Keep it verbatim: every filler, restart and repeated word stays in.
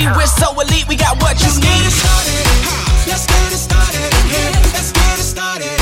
G, we're so elite, we got what you Let's need. Get it started. Let's get it started in here. Let's get it started.